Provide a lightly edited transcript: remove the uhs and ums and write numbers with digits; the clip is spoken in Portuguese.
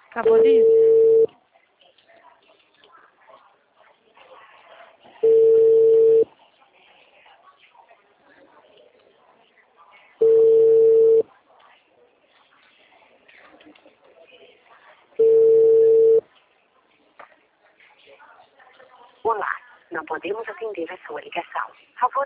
Acabou de ir. Olá, não podemos atender a sua ligação. Favor